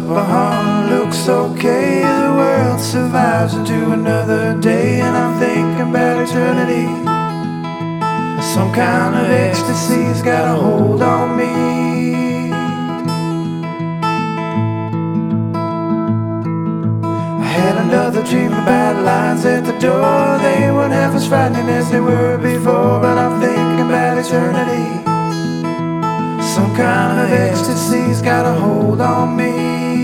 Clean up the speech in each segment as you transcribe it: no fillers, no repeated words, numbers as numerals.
my heart looks okay. The world survives into another day, and I'm thinking about eternity. Some kind of ecstasy's got a hold on me. I had another dream about lines at the door. They weren't half as frightening as they were before, but I'm thinking about eternity. Some kind of ecstasy's got a hold on me.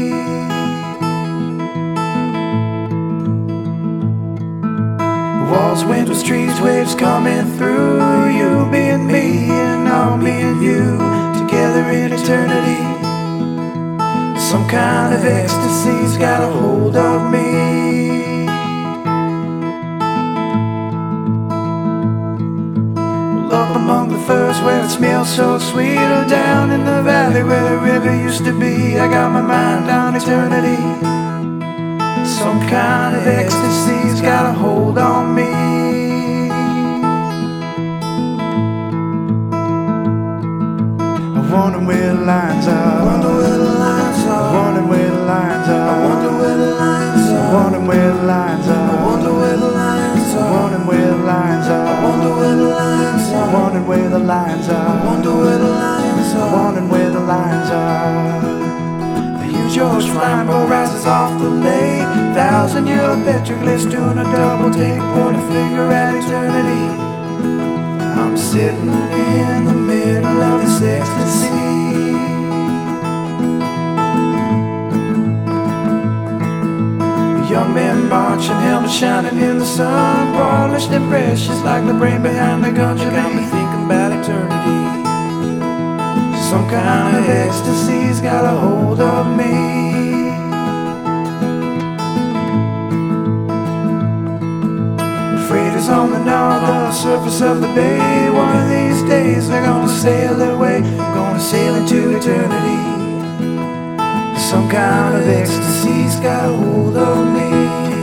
Walls, windows, trees, waves coming through. You being me and I'll be and you, together in eternity. Some kind of ecstasy's got a hold of me. Well, up among the firs where it smells so sweet, or down in the valley where the river used to be, I got my mind on eternity. Some kind of ecstasy's got a hold on me. I wonder where the lines are. I wonder where the lines are. I wonder where the lines are. I wonder where the lines are. I wonder where the lines are. I wonder where the lines are. I wonder where the lines are. I wonder where the lines are. I wonder where the lines are. I wonder where the lines are. I wonder where the lines are. George Flambeau rises off the lake, 1,000-year petroglyphs doing a double take, point a finger at eternity. I'm sitting in the middle of this ecstasy. Young men marching, helmets shining in the sun, polished and precious like the brain behind the gun. You got me thinking about eternity. Some kind of ecstasy's got a hold of me. The freighters on the northern surface of the bay, one of these days they're gonna sail away, gonna sail into eternity. Some kind of ecstasy's got a hold of me.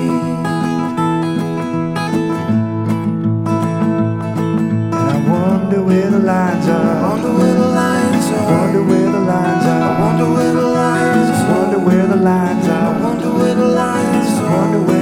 And I wonder where the lines are. I wonder where the lines are. I wonder where the lines are. I wonder where the lines are. I wonder where the lines are. I wonder where the lines are. I wonder where